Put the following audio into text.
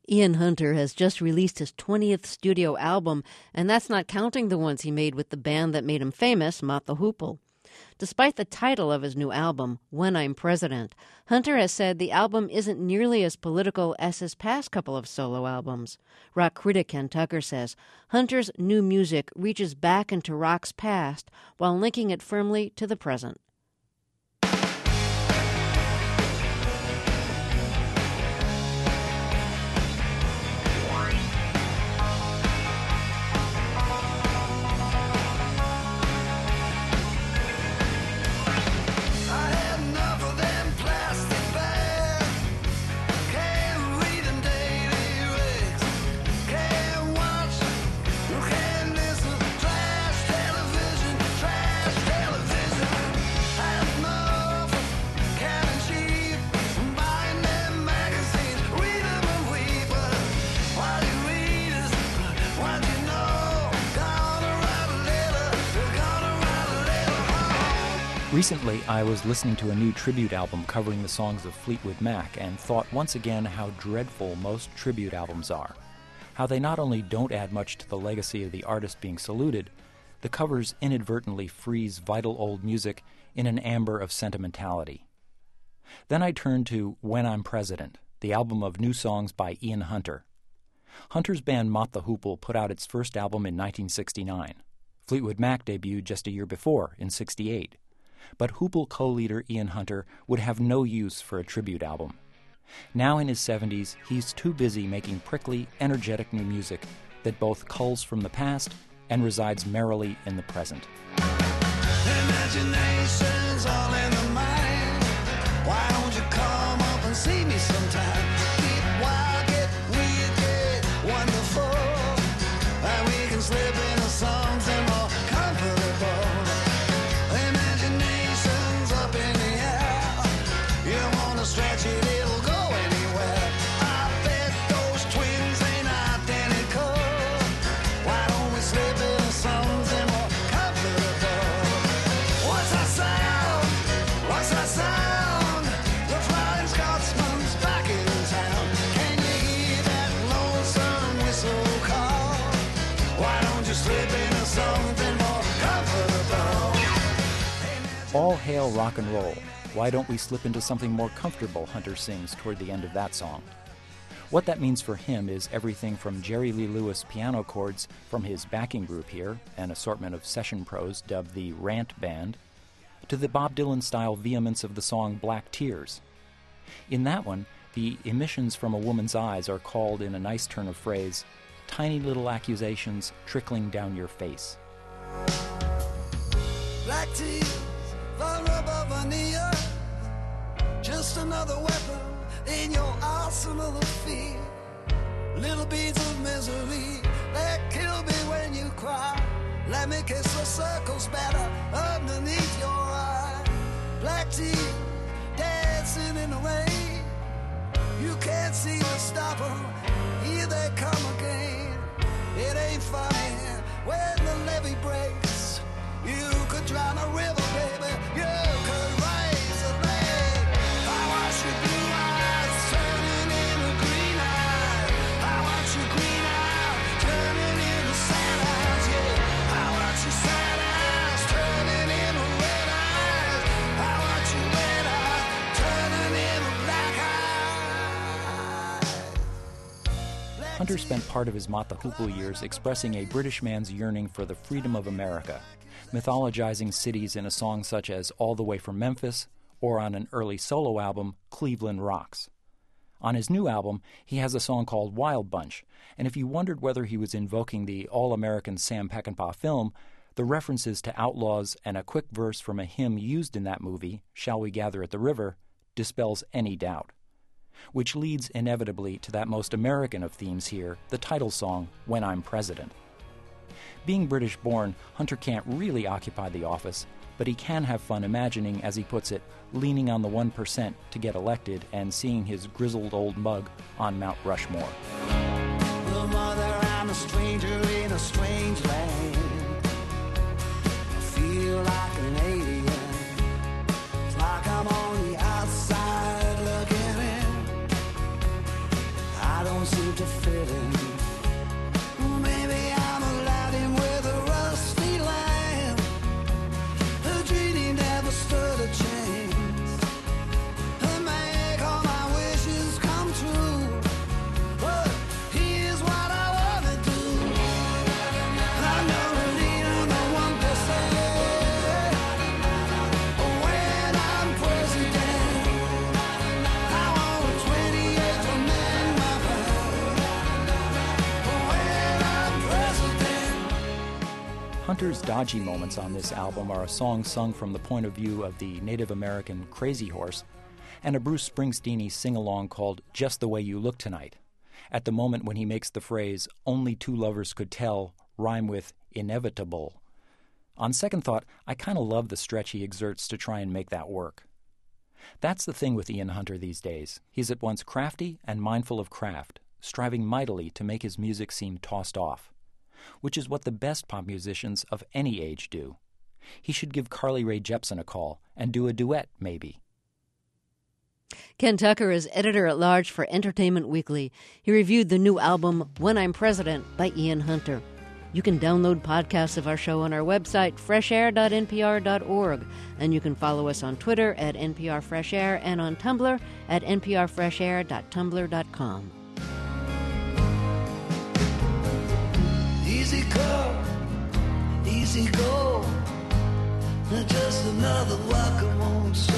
Ian Hunter has just released his 20th studio album, and that's not counting the ones he made with the band that made him famous, Mott the Hoople. Despite the title of his new album, When I'm President, Hunter has said the album isn't nearly as political as his past couple of solo albums. Rock critic Ken Tucker says Hunter's new music reaches back into rock's past while linking it firmly to the present. Recently, I was listening to a new tribute album covering the songs of Fleetwood Mac and thought once again how dreadful most tribute albums are. How they not only don't add much to the legacy of the artist being saluted, the covers inadvertently freeze vital old music in an amber of sentimentality. Then I turned to When I'm President, the album of new songs by Ian Hunter. Hunter's band Mott the Hoople put out its first album in 1969. Fleetwood Mac debuted just a year before, in '68. But Hoople co-leader Ian Hunter would have no use for a tribute album. Now in his 70s, he's too busy making prickly, energetic new music that both culls from the past and resides merrily in the present. Imagination's all in the mind. Why don't you come up and see me sometime? Get wild, get weird, get wonderful, and we can slip into something more comfortable. Stretch it, it'll go anywhere. I bet those twins ain't identical. Why don't we slip into something more comfortable? What's that sound? What's that sound? The Flying Scotsman's back in town. Can you hear that lonesome whistle call? Why don't you slip into something more comfortable? All hail rock and roll. Why don't we slip into something more comfortable, Hunter sings toward the end of that song. What that means for him is everything from Jerry Lee Lewis piano chords from his backing group here, an assortment of session pros dubbed the Rant Band, to the Bob Dylan-style vehemence of the song Black Tears. In that one, the emissions from a woman's eyes are called in a nice turn of phrase, tiny little accusations trickling down your face. Black tears, vulnerable veneer, just another weapon in your arsenal of fear. Little beads of misery that kill me when you cry. Let me kiss the circles better underneath your eye. Black tears dancing in the rain. You can't seem to stop them. Here they come again. It ain't funny when the levee breaks. You could drown a river, baby. You could raise a lake. I watch your blue eyes turning into green eyes. I watch your green eyes turning into sad eyes. Yeah, I watch your sad eyes turning into red eyes. I watch your red eyes turning into black eyes. Hunter spent part of his Mott the Hoople years expressing a British man's yearning for the freedom of America, mythologizing cities in a song such as All the Way from Memphis, or on an early solo album, Cleveland Rocks. On his new album, he has a song called Wild Bunch, and if you wondered whether he was invoking the all-American Sam Peckinpah film, the references to outlaws and a quick verse from a hymn used in that movie, Shall We Gather at the River, dispels any doubt. Which leads inevitably to that most American of themes here, the title song, When I'm President. Being British-born, Hunter can't really occupy the office, but he can have fun imagining, as he puts it, leaning on the 1% to get elected and seeing his grizzled old mug on Mount Rushmore. The mother, I'm a stranger in a strange land. I feel like an alien. It's like I'm on the outside looking in. I don't don't seem to fit in. Maybe I'm Aladdin with a rusty lamp. The genie never stood a chance to make all my wishes come true. But here's what I wanna do. I'm gonna lead on the 1%. When I'm president, I want 28 to mend my bed. When I'm president. Hunter's dodgy moments on this album are a song sung from the point of view of the Native American Crazy Horse and a Bruce Springsteen-y sing-along called Just the Way You Look Tonight, at the moment when he makes the phrase, "only two lovers could tell," rhyme with inevitable. On second thought, I kind of love the stretch he exerts to try and make that work. That's the thing with Ian Hunter these days. He's at once crafty and mindful of craft, striving mightily to make his music seem tossed off, which is what the best pop musicians of any age do. He should give Carly Rae Jepsen a call and do a duet, maybe. Ken Tucker is editor-at-large for Entertainment Weekly. He reviewed the new album, When I'm President, by Ian Hunter. You can download podcasts of our show on our website, freshair.npr.org, and you can follow us on Twitter at NPR Fresh Air and on Tumblr at nprfreshair.tumblr.com. Easy come, easy go. Just another welcome home.